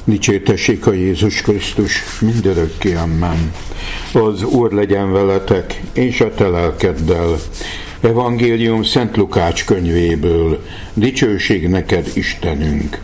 Dicsértessék a Jézus Krisztus mindörökké, amen. Az Úr legyen veletek, és a te lelkeddel. Evangélium Szent Lukács könyvéből. Dicsőség neked, Istenünk!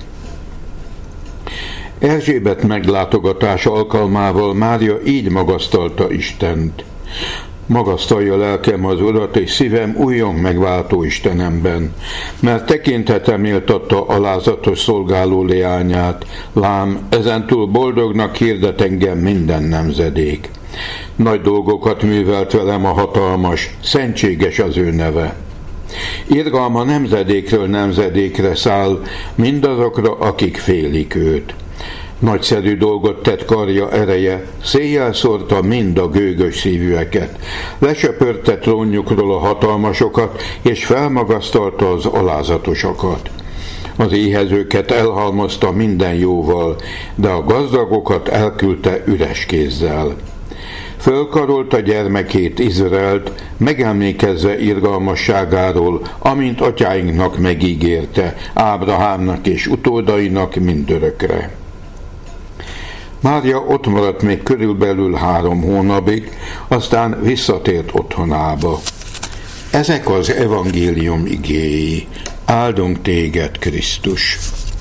Erzsébet meglátogatás alkalmával Mária így magasztalta Istent. Magasztalja lelkem az Urat, és szívem újjong megváltó Istenemben, mert tekintete méltatta alázatos szolgáló leányát, lám, ezentúl boldognak hirdet engem minden nemzedék. Nagy dolgokat művelt velem a hatalmas, szentséges az ő neve. Irgalma nemzedékről nemzedékre száll mindazokra, akik félik őt. Nagyszerű dolgot tett karja ereje, széjjel szórta mind a gőgös szívűeket, lesöpörte trónjukról a hatalmasokat, és felmagasztalta az alázatosakat. Az éhezőket elhalmozta minden jóval, de a gazdagokat elküldte üres kézzel. Fölkarolta gyermekét, Izraelt, megemlékezve irgalmasságáról, amint atyáinknak megígérte, Ábrahámnak és utódainak mindörökre. Mária ott maradt még körülbelül 3 hónapig, aztán visszatért otthonába. Ezek az evangélium igéi. Áldunk téged, Krisztus!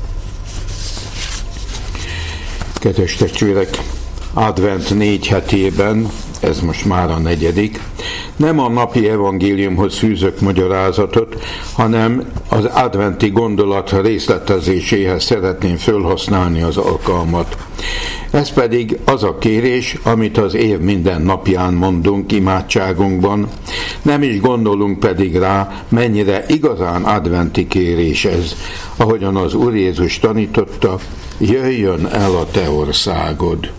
Kedves testvérek, Advent 4 hetében, ez most már a 4., nem a napi evangéliumhoz fűzök magyarázatot, hanem az adventi gondolat részletezéséhez szeretném felhasználni az alkalmat. Ez pedig az a kérés, amit az év minden napján mondunk imádságunkban, nem is gondolunk pedig rá, mennyire igazán adventi kérés ez, ahogyan az Úr Jézus tanította, jöjjön el a te országod.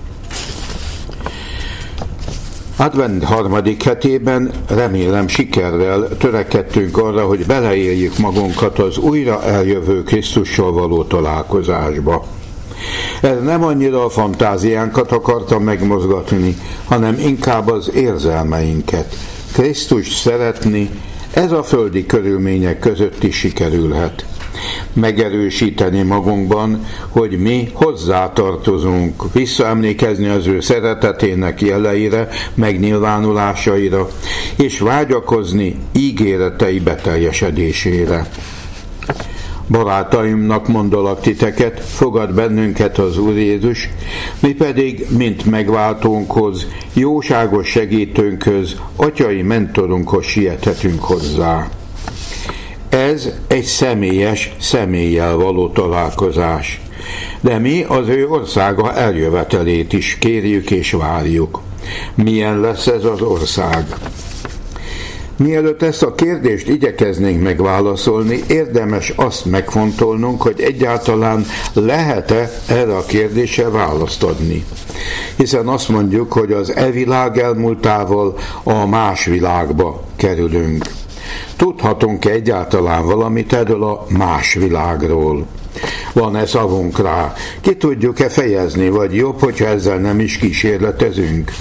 Advent 3. hetében remélem sikerrel törekedtünk arra, hogy beleéljük magunkat az újra eljövő Krisztussal való találkozásba. Ez nem annyira a fantáziánkat akarta megmozgatni, hanem inkább az érzelmeinket. Krisztust szeretni, ez a földi körülmények között is sikerülhet. Megerősíteni magunkban, hogy mi hozzátartozunk, visszaemlékezni az ő szeretetének jeleire, megnyilvánulásaira, és vágyakozni ígéretei beteljesedésére. Barátaimnak mondalak titeket, fogad bennünket az Úr Jézus, mi pedig, mint megváltónkhoz, jóságos segítőnkhöz, atyai mentorunkhoz siethetünk hozzá. Ez egy személyes, személlyel való találkozás, de mi az ő országa eljövetelét is kérjük és várjuk. Milyen lesz ez az ország? Mielőtt ezt a kérdést igyekeznénk megválaszolni, érdemes azt megfontolnunk, hogy egyáltalán lehet-e erre a kérdésre választ adni. Hiszen azt mondjuk, hogy az világ elmúltával a más világba kerülünk. Tudhatunk-e egyáltalán valamit erről a más világról? Van-e szavunk rá? Ki tudjuk-e fejezni, vagy jobb, hogyha ezzel nem is kísérletezünk?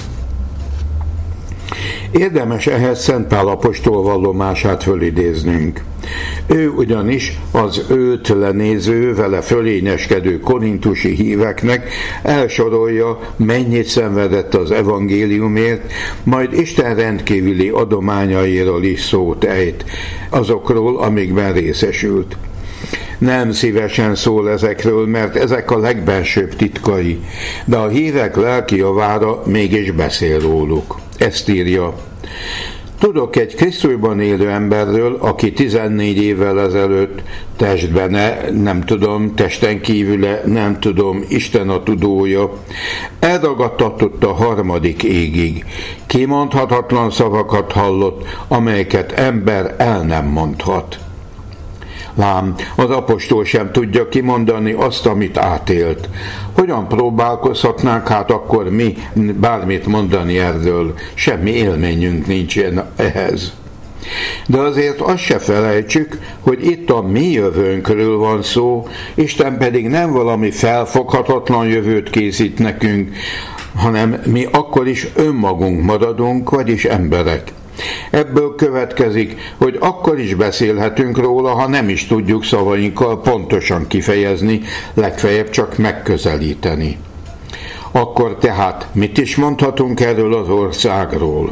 Érdemes ehhez Szent Pál apostol vallomását fölidéznünk. Ő ugyanis az őt lenéző, vele fölényeskedő korintusi híveknek elsorolja, mennyit szenvedett az evangéliumért, majd Isten rendkívüli adományairól is szót ejt, azokról, amikben részesült. Nem szívesen szól ezekről, mert ezek a legbensőbb titkai, de a hívek lelki javára mégis beszél róluk. Ezt írja: tudok egy Krisztusban élő emberről, aki 14 évvel ezelőtt testben, nem tudom, testen kívüle, nem tudom, Isten a tudója, elragadtatott a 3. égig. Kimondhatatlan szavakat hallott, amelyeket ember el nem mondhat. Lám, az apostol sem tudja kimondani azt, amit átélt. Hogyan próbálkozhatnánk hát akkor mi bármit mondani erről? Semmi élményünk nincsen ehhez. De azért azt se felejtsük, hogy itt a mi jövőnkről van szó, Isten pedig nem valami felfoghatatlan jövőt készít nekünk, hanem mi akkor is önmagunk maradunk, vagyis emberek. Ebből következik, hogy akkor is beszélhetünk róla, ha nem is tudjuk szavainkkal pontosan kifejezni, legfeljebb csak megközelíteni. Akkor tehát mit is mondhatunk erről az országról?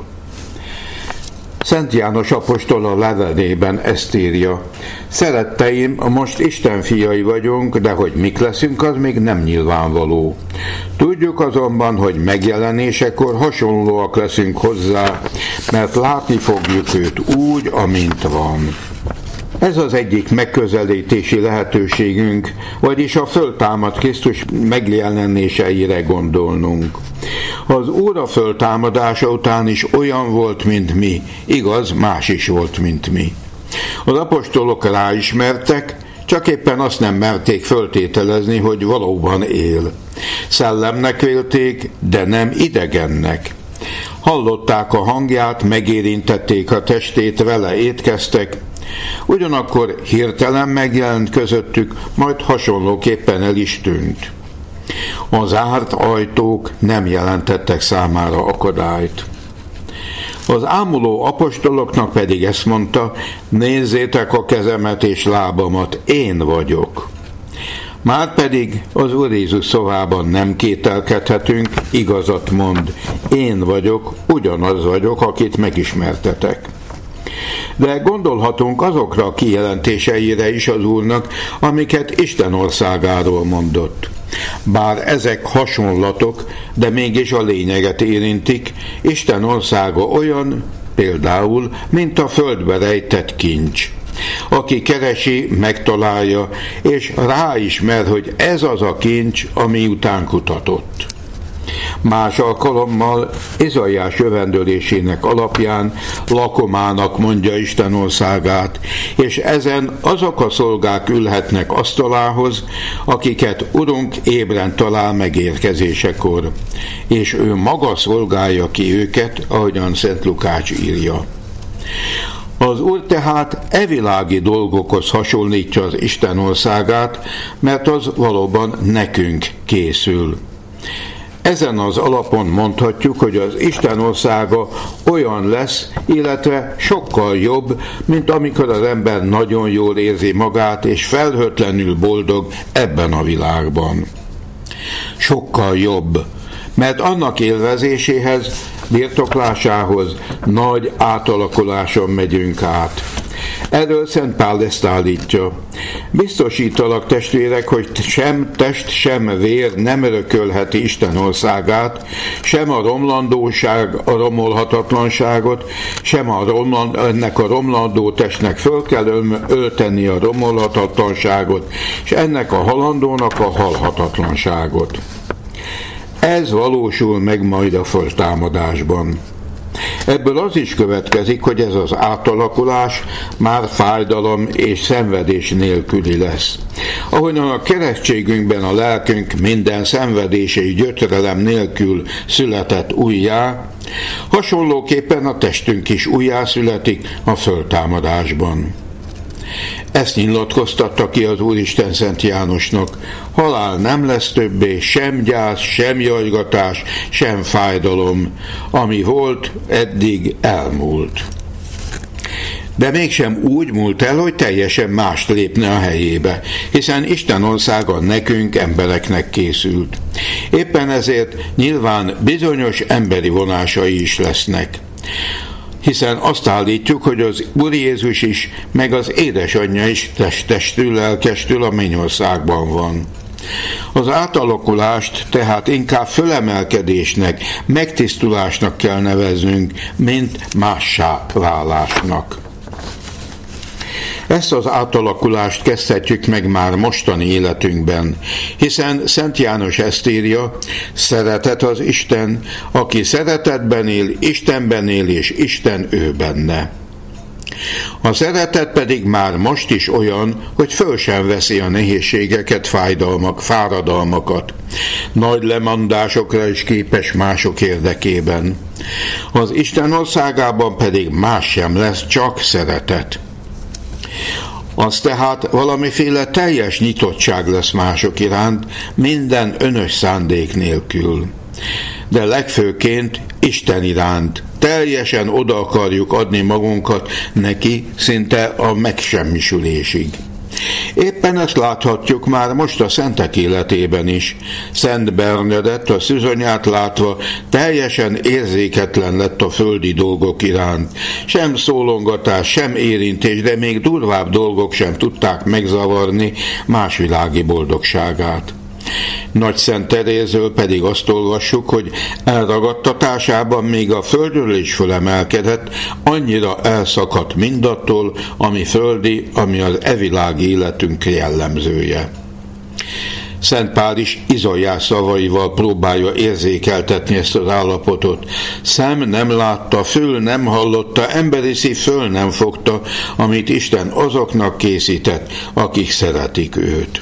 Szent János apostol a levelében ezt írja: szeretteim, most Isten fiai vagyunk, de hogy mik leszünk, az még nem nyilvánvaló. Tudjuk azonban, hogy megjelenésekor hasonlóak leszünk hozzá, mert látni fogjuk őt úgy, amint van. Ez az egyik megközelítési lehetőségünk, vagyis a föltámadt Krisztus megjelenéseire gondolnunk. Az Úr a föltámadása után is olyan volt, mint mi, igaz, más is volt, mint mi. Az apostolok ráismertek, csak éppen azt nem merték föltételezni, hogy valóban él. Szellemnek vélték, de nem idegennek. Hallották a hangját, megérintették a testét, vele étkeztek, ugyanakkor hirtelen megjelent közöttük, majd hasonlóképpen el is tűnt. A zárt ajtók nem jelentettek számára akadályt. Az ámuló apostoloknak pedig ezt mondta: nézzétek a kezemet és lábamat, én vagyok. Márpedig az Úr Jézus szavában nem kételkedhetünk, igazat mond, én vagyok, ugyanaz vagyok, akit megismertetek. De gondolhatunk azokra a kijelentéseire is az Úrnak, amiket Isten országáról mondott. Bár ezek hasonlatok, de mégis a lényeget érintik, Isten országa olyan, például, mint a földbe rejtett kincs. Aki keresi, megtalálja, és ráismer, hogy ez az a kincs, ami után kutatott. Más alkalommal Izaiás jövendőlésének alapján lakomának mondja Isten országát, és ezen azok a szolgák ülhetnek asztalához, akiket Urunk ébren talál megérkezésekor, és ő maga szolgálja ki őket, ahogyan Szent Lukács írja. Az Úr tehát evilági dolgokhoz hasonlítja az Isten országát, mert az valóban nekünk készül. Ezen az alapon mondhatjuk, hogy az Isten országa olyan lesz, illetve sokkal jobb, mint amikor az ember nagyon jól érzi magát, és felhőtlenül boldog ebben a világban. Sokkal jobb, mert annak élvezéséhez, birtoklásához nagy átalakuláson megyünk át. Erről Szent Pál ezt állítja: biztosítalak, testvérek, hogy sem test, sem vér nem örökölheti Isten országát, sem a romlandóság a romolhatatlanságot, sem ennek a romlandó testnek föl kell ölteni a romolhatatlanságot, és ennek a halandónak a halhatatlanságot. Ez valósul meg majd a föltámadásban. Ebből az is következik, hogy ez az átalakulás már fájdalom és szenvedés nélküli lesz. Ahogyan a keresztségünkben a lelkünk minden szenvedés és gyötrelem nélkül született újjá, hasonlóképpen a testünk is újjászületik a föltámadásban. Ezt nyilatkoztatta ki az Úristen Szent Jánosnak: halál nem lesz többé, sem gyász, sem jajgatás, sem fájdalom, ami volt, eddig elmúlt. De mégsem úgy múlt el, hogy teljesen mást lépne a helyébe, hiszen Isten országa nekünk, embereknek készült. Éppen ezért nyilván bizonyos emberi vonásai is lesznek. Hiszen azt állítjuk, hogy az Úr Jézus is, meg az édesanyja is testestül, lelkestül a mennyországban van. Az átalakulást tehát inkább fölemelkedésnek, megtisztulásnak kell neveznünk, mint mássá válásnak. Ezt az átalakulást kezdhetjük meg már mostani életünkben, hiszen Szent János ezt írja: szeretet az Isten, aki szeretetben él, Istenben él, és Isten ő benne. A szeretet pedig már most is olyan, hogy föl sem veszi a nehézségeket, fáradalmakat. Nagy lemondásokra is képes mások érdekében. Az Isten országában pedig más sem lesz, csak szeretet. Az tehát valamiféle teljes nyitottság lesz mások iránt, minden önös szándék nélkül. De legfőként Isten iránt, teljesen oda akarjuk adni magunkat neki, szinte a megsemmisülésig. Éppen ezt láthatjuk már most a szentek életében is. Szent Bernadett a szűzanyát látva teljesen érzéketlen lett a földi dolgok iránt. Sem szólongatás, sem érintés, de még durvább dolgok sem tudták megzavarni más világi boldogságát. Nagy Szent Terézről pedig azt olvassuk, hogy elragadtatásában még a földről is fölemelkedett, annyira elszakadt mindattól, ami földi, ami az evilági életünk jellemzője. Szent Pál is Izaiás szavaival próbálja érzékeltetni ezt az állapotot. Szem nem látta, fül nem hallotta, emberi szív föl nem fogta, amit Isten azoknak készített, akik szeretik őt.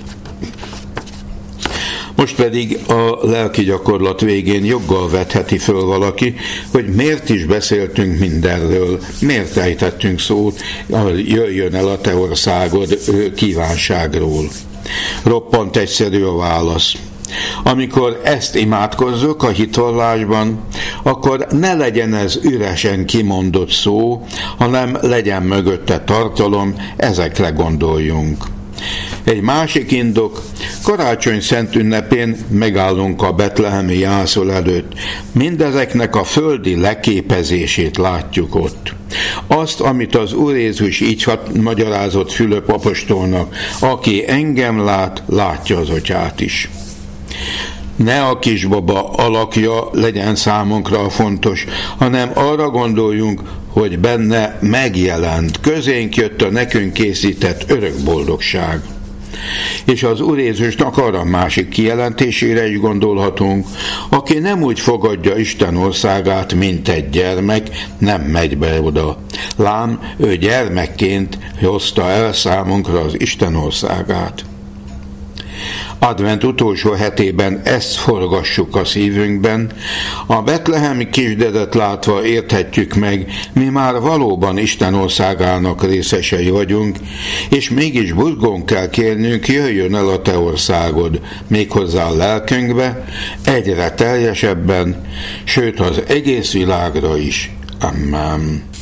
Most pedig a lelki gyakorlat végén joggal vetheti föl valaki, hogy miért is beszéltünk mindenről, miért ejtettünk szót, jöjjön el a te országod kívánságról. Roppant egyszerű a válasz. Amikor ezt imádkozzuk a hitvallásban, akkor ne legyen ez üresen kimondott szó, hanem legyen mögötte tartalom, ezekre gondoljunk. Egy másik indok, karácsony szent ünnepén megállunk a betlehemi jászol előtt. Mindezeknek a földi leképezését látjuk ott. Azt, amit az Úr Jézus így magyarázott Fülöp apostolnak, aki engem lát, látja az atyát is. Ne a kisbaba alakja legyen számunkra fontos, hanem arra gondoljunk, hogy benne megjelent, közénk jött a nekünk készített örök boldogság. És az Úr Jézusnak arra másik kijelentésére is gondolhatunk, aki nem úgy fogadja Isten országát, mint egy gyermek, nem megy be oda. Lám, ő gyermekként hozta el számunkra az Isten országát. Advent utolsó hetében ezt forgassuk a szívünkben, a betlehemi kisdedet látva érthetjük meg, mi már valóban Isten országának részesei vagyunk, és mégis buzgón kell kérnünk, jöjjön el a te országod, méghozzá a lelkünkbe, egyre teljesebben, sőt az egész világra is. Amen.